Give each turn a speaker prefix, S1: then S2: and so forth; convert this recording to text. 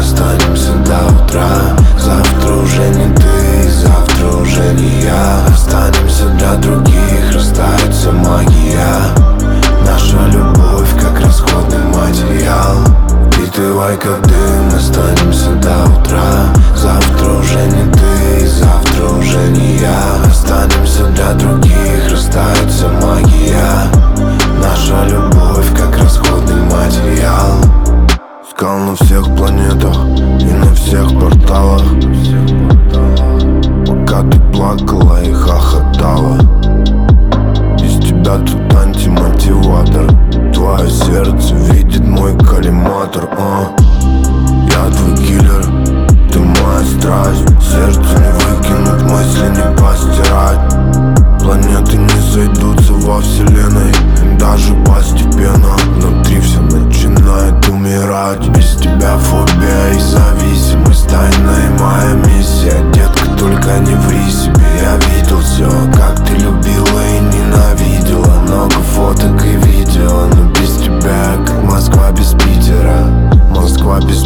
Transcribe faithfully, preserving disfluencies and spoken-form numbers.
S1: Останемся до утра. Завтра уже не ты, завтра уже не я. Останемся для других, растает вся магия. Наша любовь как расходный материал. Впитывай как дым, останемся до утра. Завтра уже не ты, завтра уже не я. Останемся для других, растает вся магия. Наша любовь как расходный материал. Искал на всех планетах и на всех порталах, пока ты плакала и хохотала. Без тебя тут антимотиватор. Твое сердце видит мой коллиматор, а. Я твой киллер, ты моя страсть. Сердце не выкинуть, мысли не постирать. Планеты не сойдутся во вселенной, даже постепенно. Внутри все начинает умирать. Без тебя фобия и зависимость, тайная моя миссия. Детка, только не ври себе. Я видел все, как ты любила и ненавидела. Много фоток и видео, но без тебя как Москва без Питера. Москва без